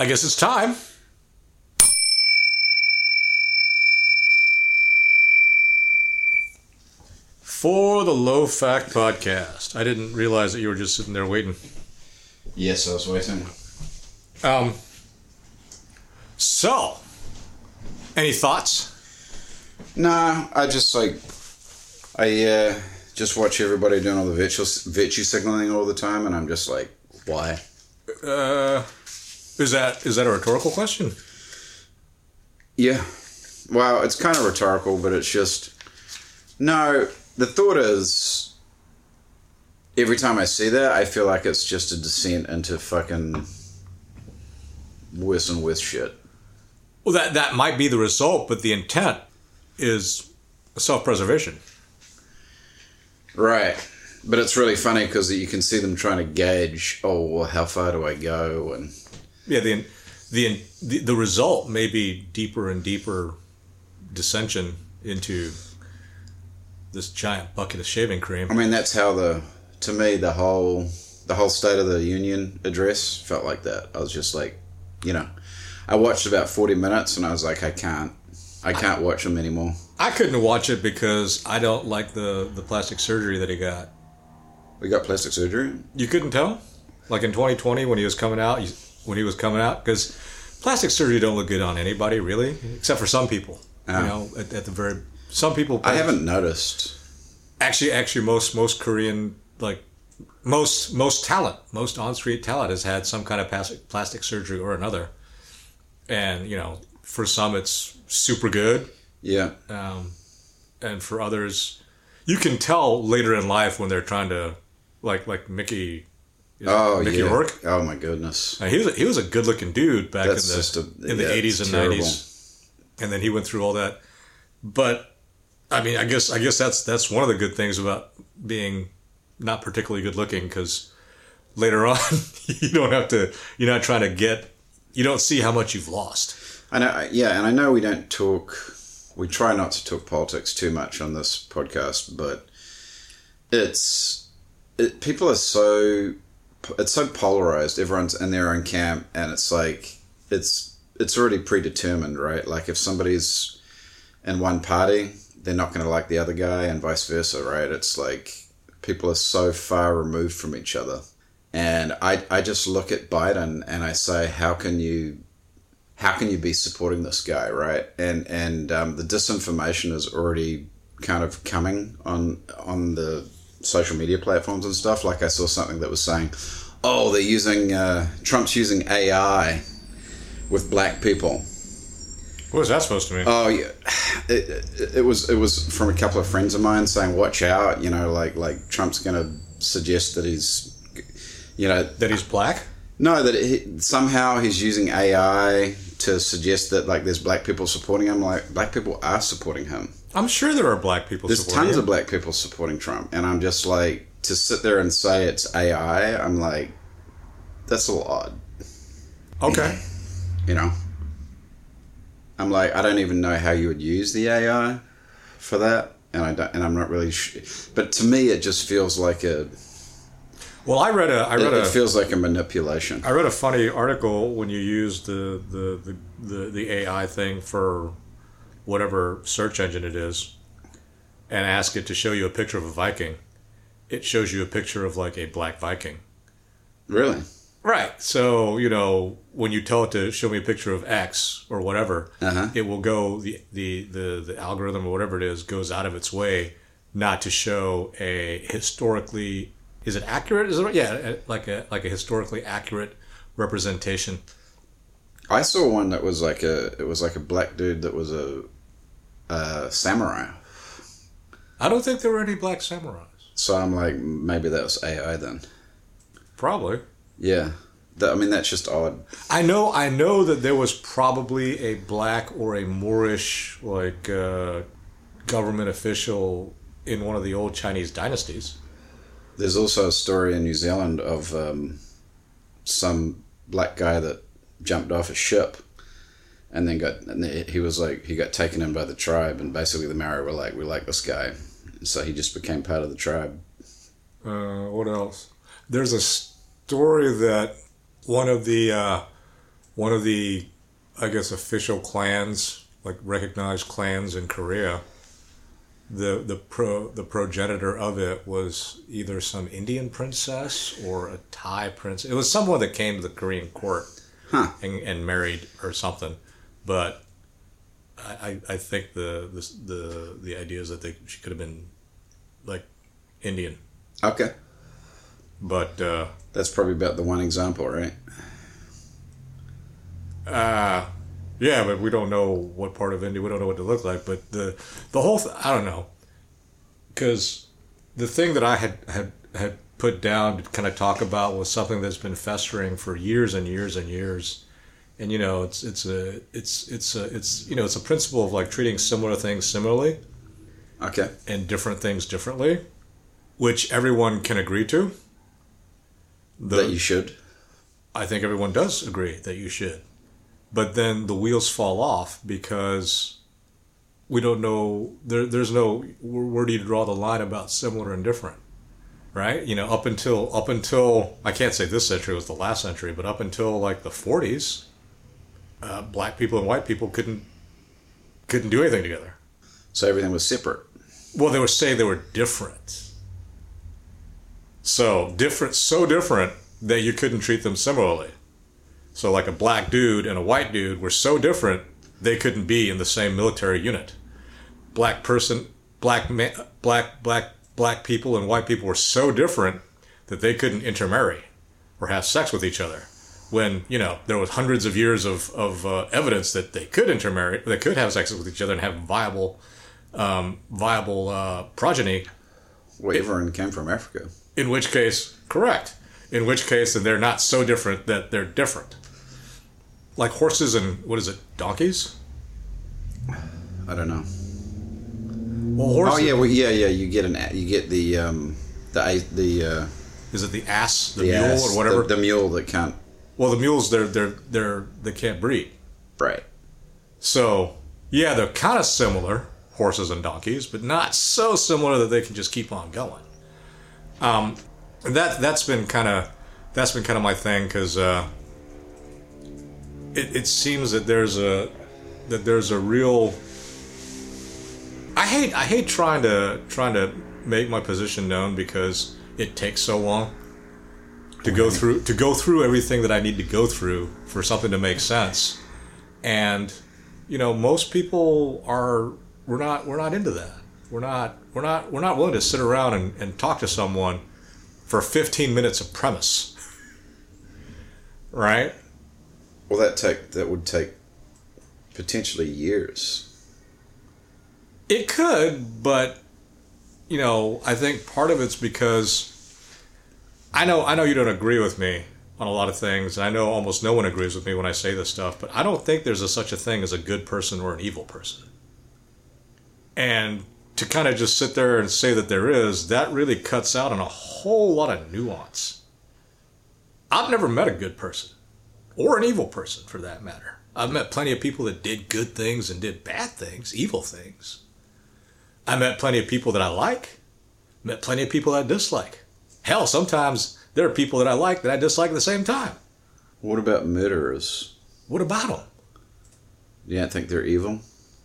guess it's time. For the Low Fact Podcast. I didn't realize that you were just sitting there waiting. Yes, I was waiting. So, any thoughts? Nah, I just just watch everybody doing all the virtue signaling all the time, and I'm just like, why? Is that a rhetorical question? Yeah. Well, it's kind of rhetorical, but it's just... No, the thought is... Every time I see that, I feel like it's just a descent into fucking worse and worse shit. Well, that might be the result, but the intent is self-preservation. Right. But it's really funny because you can see them trying to gauge, well, how far do I go? And yeah, the result may be deeper and deeper dissension into this giant bucket of shaving cream. I mean, that's how to me, the whole State of the Union address felt like that. I was just like, I watched about 40 minutes and I was like, I can't watch them anymore. I couldn't watch it because I don't like the plastic surgery that he got. We got plastic surgery? You couldn't tell? Like in 2020 when he was coming out, because plastic surgery don't look good on anybody, really, except for some people. At the very... Some people... I haven't noticed. Actually, most Korean, like, most talent, most on-street talent has had some kind of plastic surgery or another. And, for some it's super good. Yeah. And for others, you can tell later in life when they're trying to, like Mickey Rourke. Oh my goodness. He was a good-looking dude back in the 80s and terrible. 90s. And then he went through all that. But I mean, I guess that's one of the good things about being not particularly good looking, because later on you're not trying to you don't see how much you've lost. I know, yeah, and I know we try not to talk politics too much on this podcast, but people are so polarized. Everyone's in their own camp, and it's like it's already predetermined, right? Like if somebody's in one party, they're not going to like the other guy, and vice versa, right? It's like people are so far removed from each other. And I just look at Biden and I say, how can you be supporting this guy, right? And the disinformation is already kind of coming on the social media platforms and stuff. Like I saw something that was saying, Trump's using AI with black people. What was that supposed to mean? Oh yeah, it was from a couple of friends of mine saying, watch out, like Trump's going to suggest that he's, that he's black. No, that somehow he's using AI to suggest that like there's black people supporting him. Like black people are supporting him. I'm sure there are black people. There's tons of black people supporting Trump, and I'm just like, to sit there and say it's AI. I'm like, that's a little odd. Okay. I'm like, I don't even know how you would use the AI for that, and I'm not really sure. But to me, it just feels like it feels like a manipulation. I read a funny article when you use the AI thing for whatever search engine it is, and ask it to show you a picture of a Viking. It shows you a picture of like a black Viking. Really? Right. So, when you tell it to show me a picture of X or whatever, it will go, the algorithm or whatever it is, goes out of its way not to show a historically, is it accurate? Is it, yeah, like a historically accurate representation. I saw one that was like a black dude that was a samurai. I don't think there were any black samurais. So I'm like, maybe that was AI then. Probably. Yeah. That's just odd. I know that there was probably a black or a Moorish government official in one of the old Chinese dynasties. There's also a story in New Zealand of some black guy that jumped off a ship and then he got taken in by the tribe, and basically the Maori were like, we like this guy. So he just became part of the tribe. What else? There's a story that one of the one of the, I guess, official clans, like recognized clans in Korea, the progenitor of it was either some Indian princess or a Thai princess. It was someone that came to the Korean court and married or something. But I think the idea is that she could have been like Indian. Okay. But that's probably about the one example, right? Yeah, but we don't know what part of India. We don't know what it looked like. But the whole I don't know, because the thing that I had put down to kind of talk about was something that's been festering for years and years and years. And you know, it's a principle of like treating similar things similarly, okay, and different things differently, which everyone can agree to. That you should. I think everyone does agree that you should, but then the wheels fall off because we don't know. There's no where do you draw the line about similar and different, right? You know, up until I can't say this century was the last century, but up until like the 40s. Black people and white people couldn't do anything together. So everything was separate. Well, they were saying they were different. So different that you couldn't treat them similarly. So like a black dude and a white dude were so different they couldn't be in the same military unit. Black people and white people were so different that they couldn't intermarry or have sex with each other. When, you know, there was hundreds of years of evidence that they could intermarry, they could have sex with each other and have viable progeny. Well, everyone came from Africa. In which case, correct. In which case, then they're not so different that they're different. Like horses and, what is it, donkeys? I don't know. Well, horses. Oh yeah, You get the is it the ass, the mule, or whatever? The mule that can't. Well, the mules, they can't breed. Right. So, yeah, they're kind of similar, horses and donkeys, but not so similar that they can just keep on going. That's been kind of my thing, because it seems that there's a real. I hate trying to make my position known because it takes so long. To go through everything that I need to go through for something to make sense, and you know, most people we're not into that. We're not willing to sit around and talk to someone for 15 minutes of premise, right? Well, that would take potentially years. It could, but you know, I think part of it's because. I know you don't agree with me on a lot of things, and I know almost no one agrees with me when I say this stuff, but I don't think there's such a thing as a good person or an evil person. And to kind of just sit there and say that there is, that really cuts out on a whole lot of nuance. I've never met a good person, or an evil person for that matter. I've met plenty of people that did good things and did bad things, evil things. I met plenty of people that I like, met plenty of people that I dislike. Hell, sometimes there are people that I like that I dislike at the same time. What about murderers? What about them? You don't think they're evil?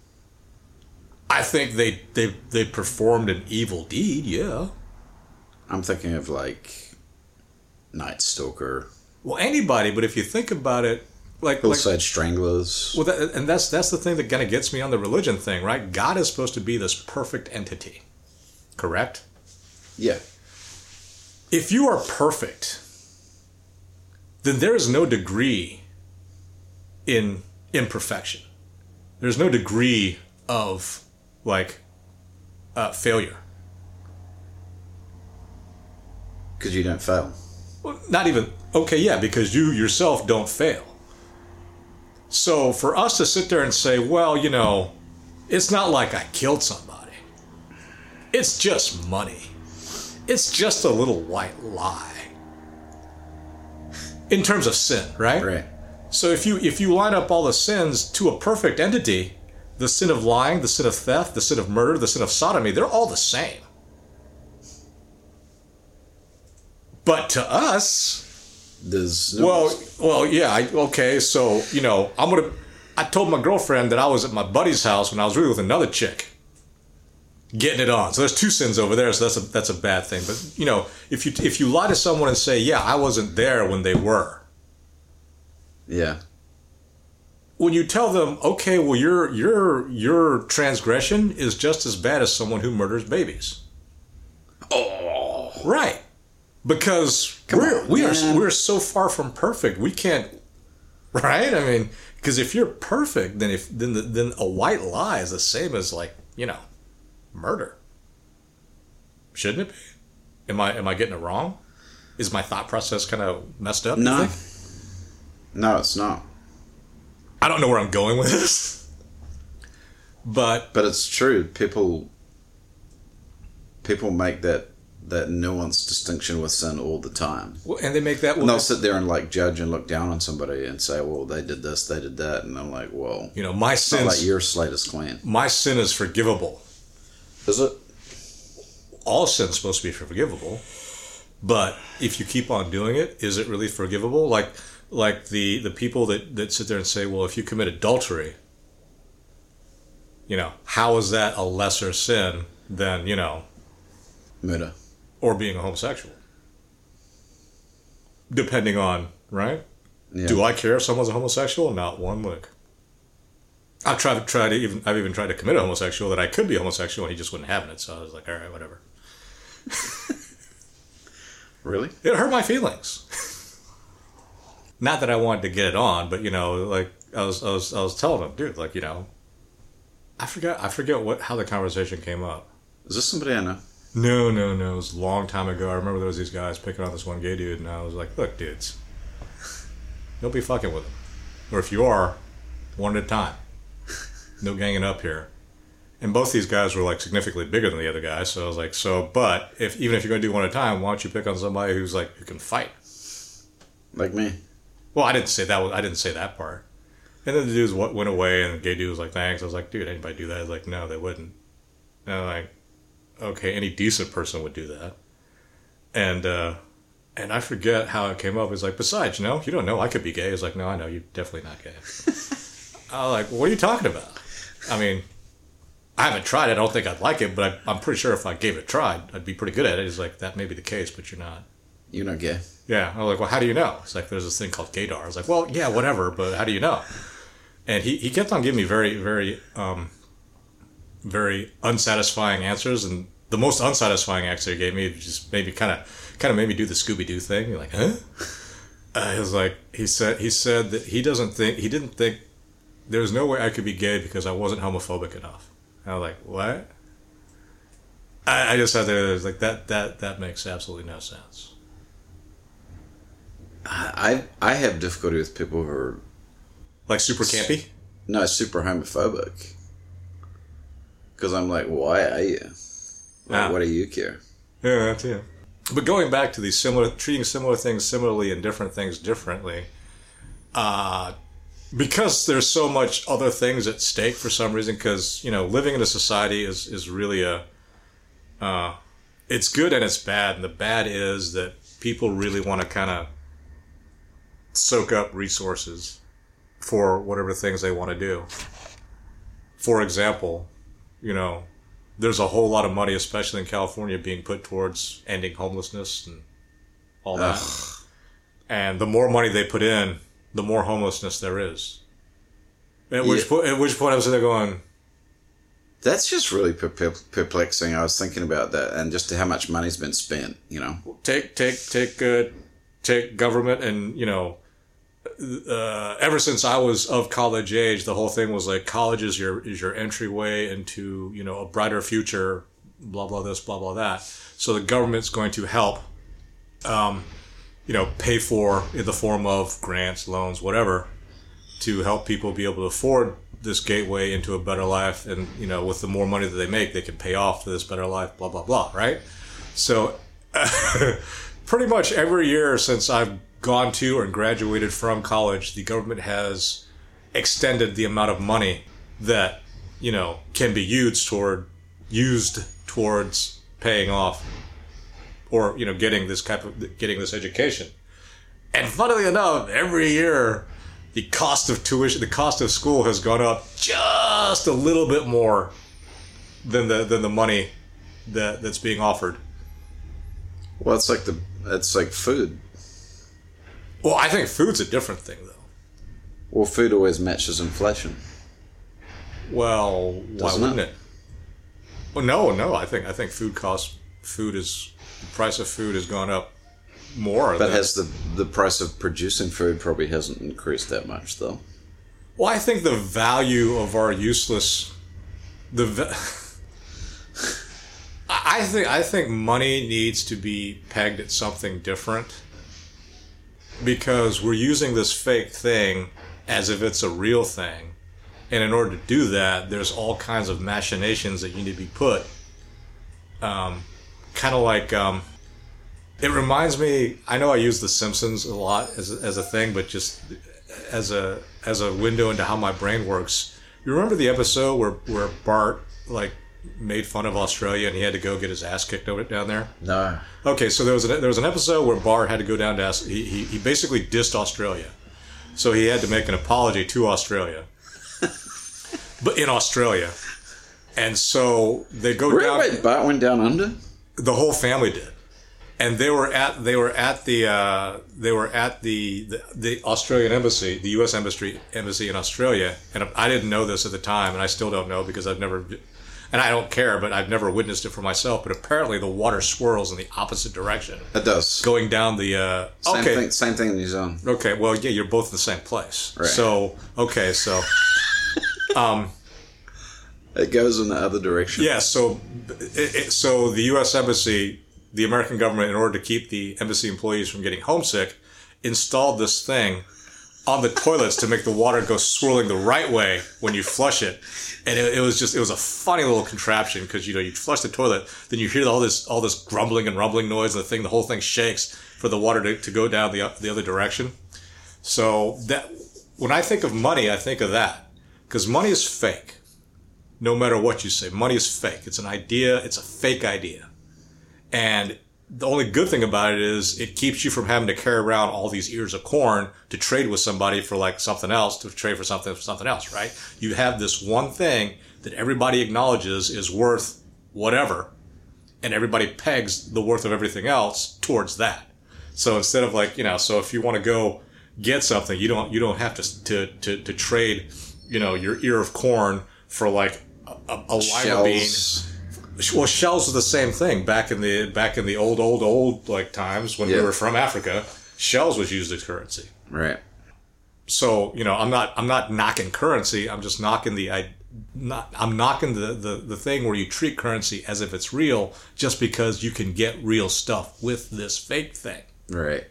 I think they performed an evil deed, yeah. I'm thinking of like Night Stalker. Well, anybody, but if you think about it, Hillside Stranglers. Well, that's the thing that kind of gets me on the religion thing, right? God is supposed to be this perfect entity, correct? Yeah. If you are perfect, then there is no degree in imperfection. There's no degree of, failure. Because you don't fail. Well, not even, okay, yeah, because you yourself don't fail. So for us to sit there and say, well, you know, it's not like I killed somebody. It's just money. It's just a little white lie. In terms of sin, right? Right. So if you line up all the sins to a perfect entity, the sin of lying, the sin of theft, the sin of murder, the sin of sodomy, they're all the same. But to us, There's no... Well, yeah. Okay, so, you know, I told my girlfriend that I was at my buddy's house when I was really with another chick. Getting it on. So there's two sins over there, so that's a bad thing. But, you know, if you lie to someone and say, yeah, I wasn't there when they were. Yeah. When you tell them, okay, well, your transgression is just as bad as someone who murders babies. Oh. Right. Because we're so far from perfect. We can't, right? I mean, because if you're perfect, then a white lie is the same as, like, you know, murder. Shouldn't it be? Am I getting it wrong? Is my thought process kind of messed up? No. No, it's not. I don't know where I'm going with this. But it's true. People make that nuanced distinction with sin all the time. Well, and they make that... And they'll sit there and, like, judge and look down on somebody and say, well, they did this, they did that. And I'm like, well... You know, my sin... It's not like your slate is clean. My sin is forgivable. Is it? All sin's supposed to be forgivable. But if you keep on doing it, is it really forgivable? Like the people that sit there and say, well, if you commit adultery, you know, how is that a lesser sin than, you know... Murder. Or being a homosexual. Depending on, right? Yeah. Do I care if someone's a homosexual? Not one lick. I've even tried to commit a homosexual that I could be homosexual and he just wouldn't have it. So I was like, all right, whatever. Really? It hurt my feelings. Not that I wanted to get it on, but, you know, like I was telling him, dude, like, you know, I forget how the conversation came up. Is this somebody I know? No. It was a long time ago. I remember there was these guys picking on this one gay dude, and I was like, look, dudes, don't be fucking with him. Or if you are, one at a time. No ganging up here. And both these guys were, like, significantly bigger than the other guy, so I was like, but even if you're going to do one at a time, why don't you pick on somebody who can fight? Like me. Well, I didn't say that part. And then the dudes went away, and the gay dude was like, thanks. I was like, dude, anybody do that? I was like, no, they wouldn't. And I'm like, okay, any decent person would do that. And I forget how it came up. It was like, besides, you know, you don't know, I could be gay. I was like, no, I know, you're definitely not gay. I was like, what are you talking about? I mean, I haven't tried it. I don't think I'd like it, but I'm pretty sure if I gave it a try, I'd be pretty good at it. He's like, that may be the case, but you're not. You're not gay. Yeah. I was like, well, how do you know? It's like, there's this thing called gaydar. I was like, well, yeah, whatever, but how do you know? And he kept on giving me very, very, very unsatisfying answers, and the most unsatisfying answer he gave me just maybe kind of made me do the Scooby-Doo thing. You're like, huh? It was like, he said that he didn't think there was no way I could be gay because I wasn't homophobic enough. And I was like, what? I just had to, like, that makes absolutely no sense. I have difficulty with people who are... Like super campy? No, super homophobic. Because I'm like, why are you? Like, what do you care? Yeah, that's it. But going back to these treating similar things similarly and different things differently, because there's so much other things at stake for some reason, because, you know, living in a society is really it's good and it's bad. And the bad is that people really want to kind of soak up resources for whatever things they want to do. For example, you know, there's a whole lot of money, especially in California, being put towards ending homelessness and all that. Ugh. And the more money they put in, the more homelessness there is. At which point I'm sitting there going... That's just really perplexing. I was thinking about that and just how much money's been spent, you know. Take government and, you know, ever since I was of college age, the whole thing was like, college is your entryway into, you know, a brighter future, blah, blah, this, blah, blah, that. So the government's going to help, you know, pay for in the form of grants, loans, whatever, to help people be able to afford this gateway into a better life. And, you know, with the more money that they make, they can pay off for this better life, blah, blah, blah, right? So pretty much every year since I've gone to or graduated from college, the government has extended the amount of money that, you know, can be used towards paying off or, you know, getting this education. And funnily enough, every year, the cost of tuition, the cost of school has gone up just a little bit more than the money that's being offered. Well, it's like food. Well, I think food's a different thing, though. Well, food always matches inflation. Well, why wouldn't it? Well, no. I think the price of food has gone up more. But has the price of producing food probably hasn't increased that much, though? Well, I think the value of our useless... I think money needs to be pegged at something different, because we're using this fake thing as if it's a real thing. And in order to do that, there's all kinds of machinations that need to be put. Kind of like... it reminds me... I know I use The Simpsons a lot as a thing, but just as a window into how my brain works. You remember the episode where Bart, like, made fun of Australia and he had to go get his ass kicked over down there? No. Okay, so there was an episode where Bart had to go down to... He basically dissed Australia. So he had to make an apology to Australia. But in Australia. And so they go down... Wait, Bart went down under? The whole family did. And they were at the Australian embassy, the U.S. embassy in Australia. And I didn't know this at the time, and I still don't know because I've never... And I don't care, but I've never witnessed it for myself. But apparently the water swirls in the opposite direction. It does. Going down the... Same thing in New Zealand. Okay, well, yeah, you're both in the same place. Right. So, okay, so... it goes in the other direction. Yeah, so the U.S. Embassy, the American government, in order to keep the embassy employees from getting homesick, installed this thing on the toilets to make the water go swirling the right way when you flush it. And it was a funny little contraption because, you flush the toilet, then you hear all this grumbling and rumbling noise, and the whole thing shakes for the water to go down the other direction. So that when I think of money, I think of that. Because money is fake. No matter what you say, money is fake. It's an idea. It's a fake idea. And the only good thing about it is it keeps you from having to carry around all these ears of corn to trade with somebody for like something else, to trade for something else, right? You have this one thing that everybody acknowledges is worth whatever, and everybody pegs the worth of everything else towards that. So instead of so if you want to go get something, you don't have to trade, your ear of corn for like a lima bean. Well, shells are the same thing. Back in the old like times when we were from Africa, shells was used as currency. Right. So I'm not knocking currency. I'm just knocking I'm knocking the thing where you treat currency as if it's real just because you can get real stuff with this fake thing. Right.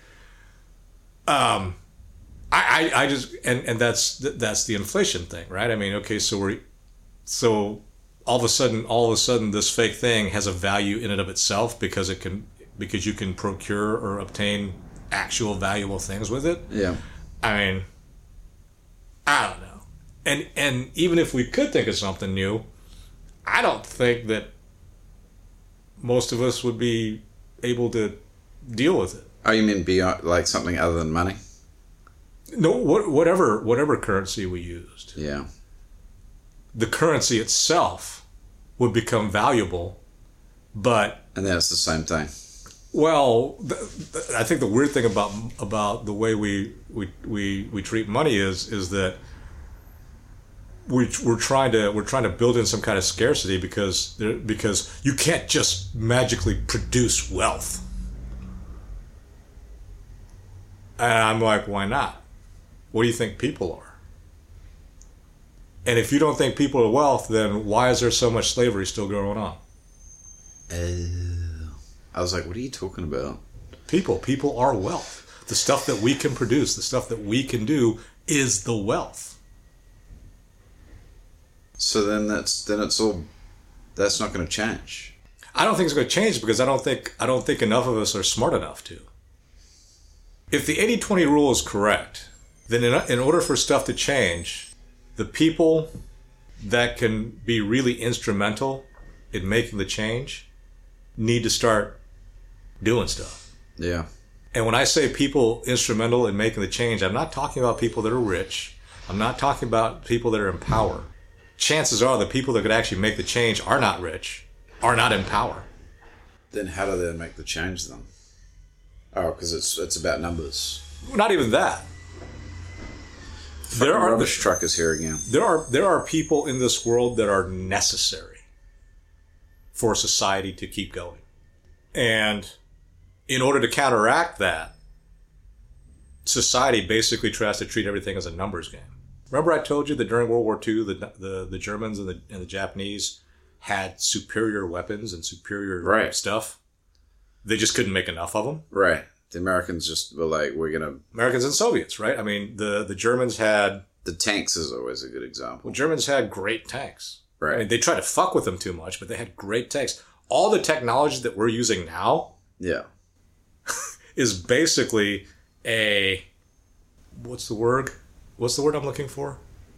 I just and that's the inflation thing, right? I mean, okay, so all of a sudden this fake thing has a value in and of itself because you can procure or obtain actual valuable things with it. Yeah. I mean, I don't know. And even if we could think of something new, I don't think that most of us would be able to deal with it. Oh, you mean beyond, like something other than money? No, whatever currency we used. Yeah. The currency itself would become valuable, but... And then it's the same thing. Well, I think the weird thing about the way we treat money is that we're trying to build in some kind of scarcity because you can't just magically produce wealth. And I'm like, why not? What do you think people are? And if you don't think people are wealth, then why is there so much slavery still going on? I was like, what are you talking about? People are wealth. The stuff that we can produce, the stuff that we can do is the wealth. So then that's not going to change. I don't think it's going to change because I don't think enough of us are smart enough to. If the 80-20 rule is correct, then in order for stuff to change, the people that can be really instrumental in making the change need to start doing stuff. Yeah. And when I say people instrumental in making the change, I'm not talking about people that are rich. I'm not talking about people that are in power. Chances are the people that could actually make the change are not rich, are not in power. Then how do they make the change then? Oh, because it's about numbers. Not even that. There are rubbish truckers here again. There are people in this world that are necessary for society to keep going. And in order to counteract that, society basically tries to treat everything as a numbers game. Remember I told you that during World War II, the Germans and the Japanese had superior weapons and superior stuff? They just couldn't make enough of them. Right. The Americans just were like, we're going to... Americans and Soviets, right? I mean, the Germans had... The tanks is always a good example. Well, Germans had great tanks. Right. I mean, they tried to fuck with them too much, but they had great tanks. All the technology that we're using now... Yeah. ...is basically a... What's the word? What's the word I'm looking for?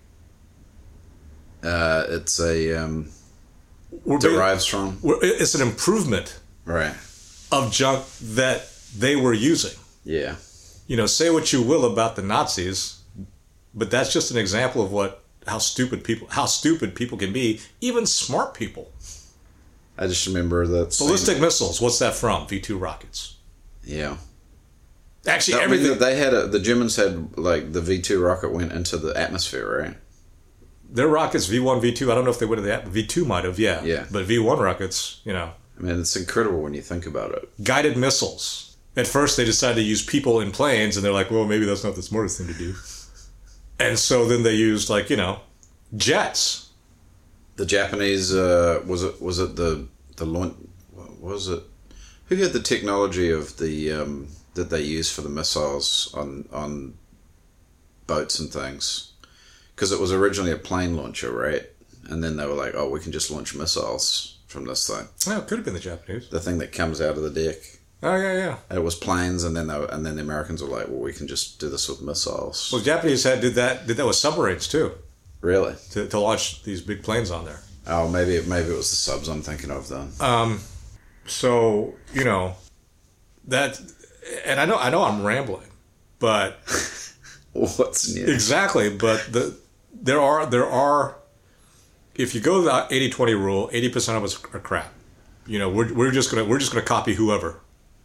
It's a... derives from... It's an improvement... Right. ...of junk that they were using. Yeah. You know, say what you will about the Nazis, but that's just an example of how stupid people can be, even smart people. I just remember that ballistic missiles. What's that from? V2 rockets. Yeah. Actually, everything they had the Germans had like the V2 rocket went into the atmosphere, right? Their rockets V1, V2. I don't know if they went into the V2 might have, yeah. Yeah. But V1 rockets, you know. I mean, it's incredible when you think about it. Guided missiles. At first, they decided to use people in planes, and they're like, well, maybe that's not the smartest thing to do. And so then they used, like, you know, jets. The Japanese, was it the launch, what was it? Who had the technology of the, that they used for the missiles on boats and things? Because it was originally a plane launcher, right? And then they were like, oh, we can just launch missiles from this thing. Well, it could have been the Japanese. The thing that comes out of the deck. Oh, yeah. It was planes, and then the Americans were like, well, we can just do this with missiles. Well, the Japanese did that with submarines, too. Really? To launch these big planes on there. Oh, maybe it was the subs I'm thinking of then. So, you know, that... And I know I'm rambling, but... What's new? Exactly, but there are... If you go to the 80-20 rule, 80% of us are crap. You know, we're just gonna copy whoever.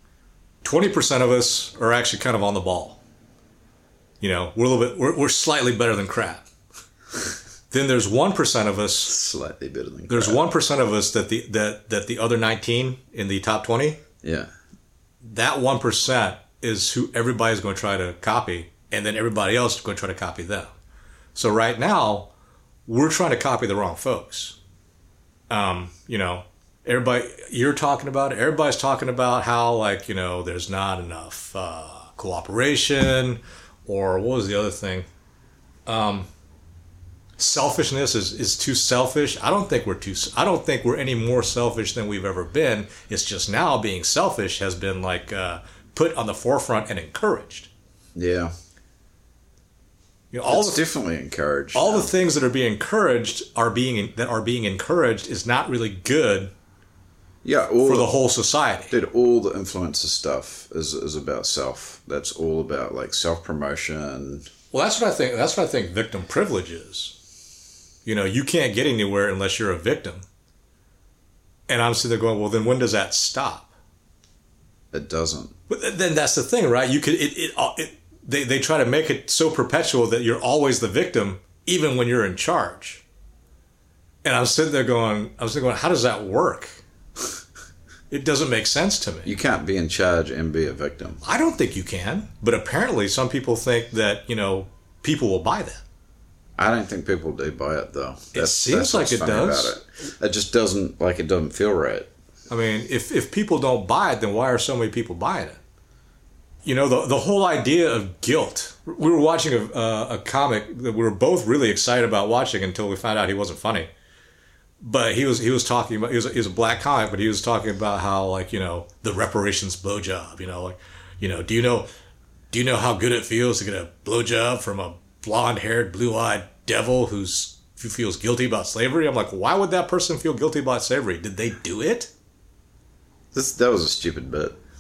20% of us are actually kind of on the ball. You know, we're slightly better than crap. Then there's 1% of us slightly better than crap. There's 1% of us that the other 19 in the top 20. Yeah. That 1% is who everybody's going to try to copy, and then everybody else is going to try to copy them. So right now, we're trying to copy the wrong folks. You know, everybody's talking about how, like, you know, there's not enough cooperation, or what was the other thing? Selfishness is too selfish. I don't think we're any more selfish than we've ever been. It's just now being selfish has been like put on the forefront and encouraged. Yeah. You know, it's definitely encouraged. All the things that are being encouraged are being encouraged is not really good. Yeah, for the whole society. Dude, all the influencer stuff is about self. That's all about like self-promotion. Well, that's what I think. That's what I think victim privilege is. You know, you can't get anywhere unless you're a victim. And I'm sitting there going, well, then when does that stop? It doesn't. But then that's the thing, right? You could they try to make it so perpetual that you're always the victim, even when you're in charge. And I'm sitting there going, how does that work? It doesn't make sense to me. You can't be in charge and be a victim. I don't think you can. But apparently some people think that, you know, people will buy that. I don't think people do buy it, though. It seems like it does. It just doesn't feel right. I mean, if people don't buy it, then why are so many people buying it? You know, the whole idea of guilt. We were watching a comic that we were both really excited about watching until we found out he wasn't funny. But he was talking about, he was a black comic, but he was talking about how, like, you know, the reparations blowjob, you know, like, you know, do you know how good it feels to get a blowjob from a blonde-haired, blue-eyed devil who feels guilty about slavery? I'm like, why would that person feel guilty about slavery? Did they do it? That was a stupid bit.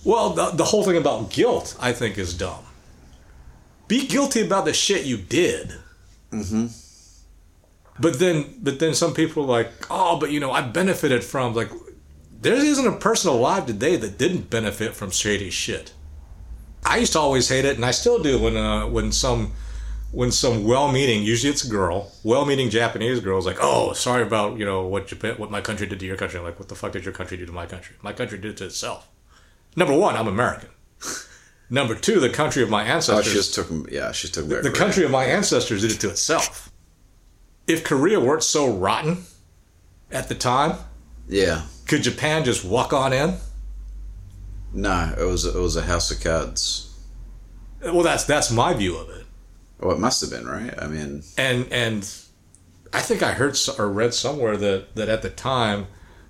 Well, the whole thing about guilt, I think, is dumb. Be guilty about the shit you did. Mm-hmm. But then some people are like, oh, but I benefited from, like, there isn't a person alive today that didn't benefit from shady shit. I used to always hate it, and I still do when some well-meaning, usually it's a girl, well-meaning Japanese girl is like, oh, sorry about what my country did to your country. I'm like, what the fuck did your country do to my country? My country did it to itself. Number one, I'm American. Number two, the country of my ancestors. Oh, she's talking about the country of my ancestors did it to itself. If Korea weren't so rotten at the time, yeah, could Japan just walk on in? No, it was a house of cards. Well, that's my view of it. Well, it must have been, right? I mean, and I think I heard or read somewhere that at the time,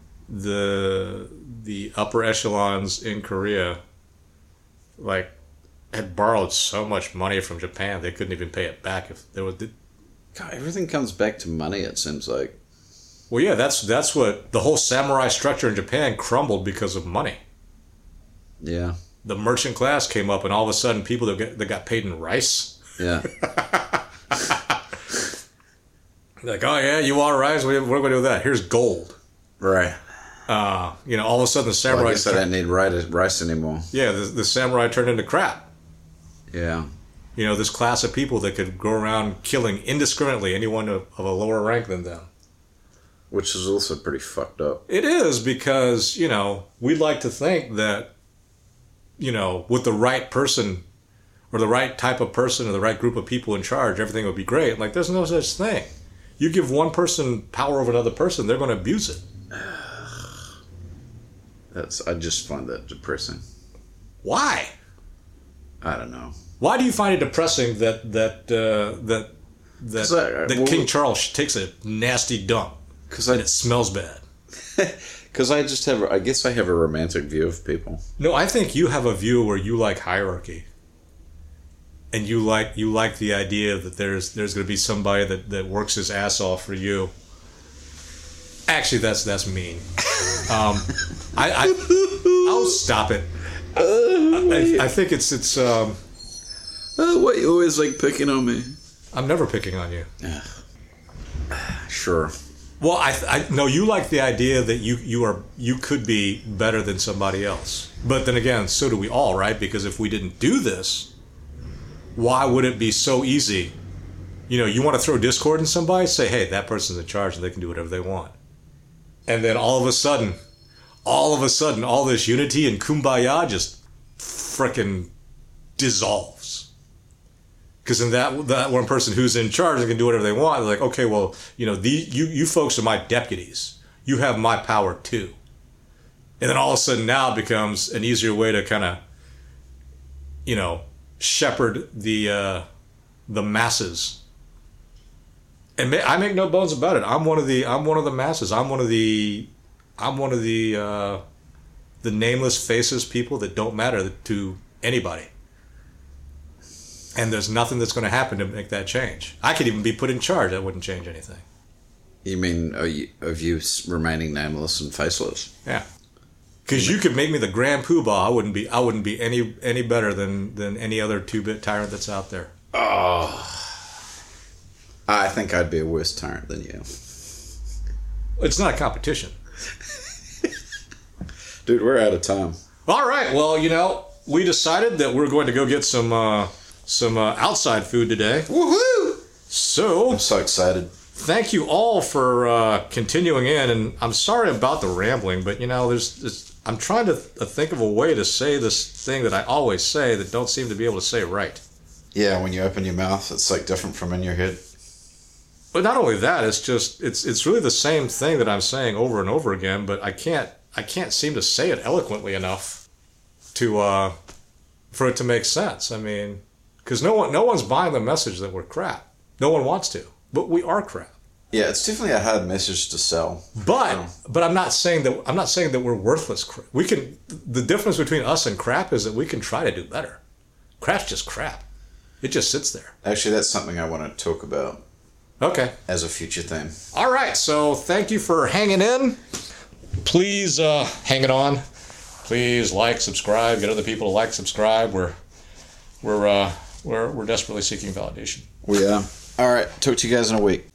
the upper echelons in Korea, like, had borrowed so much money from Japan they couldn't even pay it back if there was. God, everything comes back to money. It seems like. Well, yeah, that's what the whole samurai structure in Japan crumbled because of money. Yeah. The merchant class came up, and all of a sudden, people that got paid in rice. Yeah. Like, oh yeah, you want rice? What are we going to do with that? Here's gold. Right. All of a sudden the samurai. Well, I guess I don't need rice anymore. Yeah, the samurai turned into crap. Yeah. This class of people that could go around killing indiscriminately anyone of a lower rank than them. Which is also pretty fucked up. It is, because, we'd like to think that, with the right person or the right type of person or the right group of people in charge, everything would be great. Like, there's no such thing. You give one person power over another person, they're going to abuse it. I just find that depressing. Why? I don't know. Why do you find it depressing that King Charles takes a nasty dump and it smells bad? Because I guess I have a romantic view of people. No, I think you have a view where you like hierarchy, and you like the idea that there's going to be somebody that works his ass off for you. Actually, that's mean. I'll stop it. I think it's. What, you always like picking on me? I'm never picking on you. Sure. Well, I no, you like the idea that you could be better than somebody else. But then again, so do we all, right? Because if we didn't do this, why would it be so easy? You want to throw discord in somebody, say, hey, that person's in charge and they can do whatever they want. And then all of a sudden, all this unity and kumbaya just frickin' dissolves. Because then that one person who's in charge and can do whatever they want, they're like, okay, well, you folks are my deputies. You have my power too. And then all of a sudden now it becomes an easier way to kind of, shepherd the masses. And I make no bones about it. I'm one of the masses. I'm one of the nameless faces people that don't matter to anybody. And there's nothing that's going to happen to make that change. I could even be put in charge. That wouldn't change anything. You mean of you remaining nameless and faceless? Yeah. Because you could make me the Grand Poobah. I wouldn't be any better than any other 2-bit tyrant that's out there. Oh. I think I'd be a worse tyrant than you. It's not a competition. Dude, we're out of time. All right. Well, we decided that we're going to go get some outside food today. Woohoo! So I'm so excited. Thank you all for continuing in, and I'm sorry about the rambling, but I'm trying to think of a way to say this thing that I always say that don't seem to be able to say right. Yeah, when you open your mouth, it's like different from in your head. But not only that, it's really the same thing that I'm saying over and over again, but I can't seem to say it eloquently enough to for it to make sense. I mean, because no one's buying the message that we're crap. No one wants to, but we are crap. Yeah, it's definitely a hard message to sell. But I'm not saying that we're worthless. We can. The difference between us and crap is that we can try to do better. Crap's just crap. It just sits there. Actually, that's something I want to talk about. Okay. As a future theme. All right. So thank you for hanging in. Please hang it on. Please like, subscribe, get other people to like, subscribe. We're desperately seeking validation. We are. All right. Talk to you guys in a week.